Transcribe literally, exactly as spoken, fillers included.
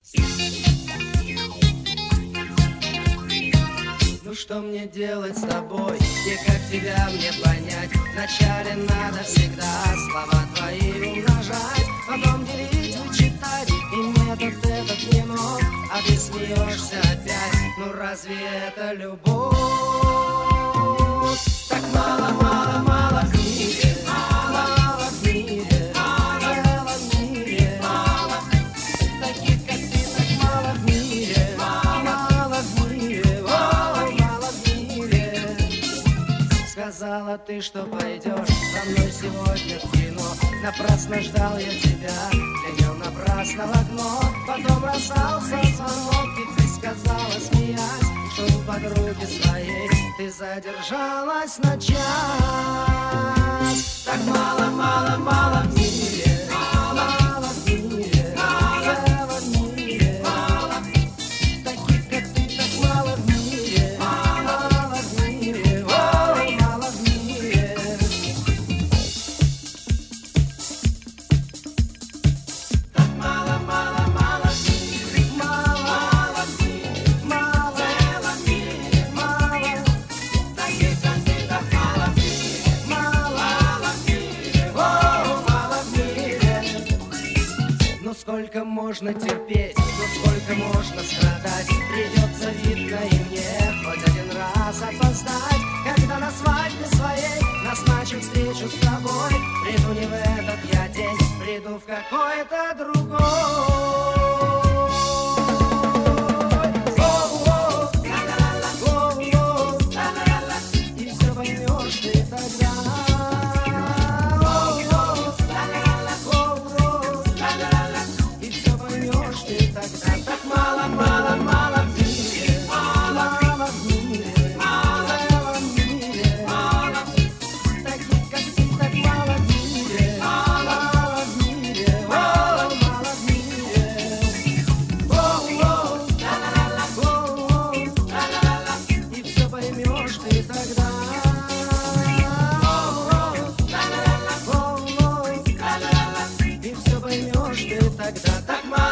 Ну что мне делать с тобой, и как тебя мне понять? Вначале надо всегда слова твои умножать, потом делить, вычитать, и метод этот не мог. А ты смеешься опять, ну разве это любовь? Так мало, мало, мало в мире, мало в мире, мало в мире, мало. Таких, как ты, так мало в мире, мало в мире, о, мало в мире. Сказала ты, что пойдешь со мной сегодня в кино. Напрасно ждал я тебя, глядел напрасно в окно. Потом раздался звонок, и ты сказала, смеясь, что у подруги своей ты задержалась на час. Так мало, мало, мало в мире, мало в мире, мало в мире, мало. Таких, как ты, так мало в мире, мало в мире, ой, мало в мире. Так мало, мало, мало в мире, мало в мире, мало в мире, мало. Таких, как ты, так мало в мире, мало в мире, о, мало в мире. Ну сколько можно терпеть, ну сколько можно страдать? Придется, видно, и мне хоть один раз опоздать, когда на свадьбе своей назначу встречу с тобой. Приду не в этот я день, приду в какой-то другой. О-о, ла-ла-ла, о-о, ла-ла-ла, и все поймешь ты тогда. О-о, ла-ла-ла, о-о, ла-ла-ла, и все поймешь ты тогда. Так мало, мало, мало в мире, мало в мире, мало в мире, мало. Таких, как ты, так мало в мире, мало в мире, о, мало в мире. О-о, ла-ла-ла, о-о, ла-ла-ла, и все поймешь ты тогда. О-о, ла-ла-ла, о-о, ла-ла-ла, и все поймешь ты тогда. Так мало.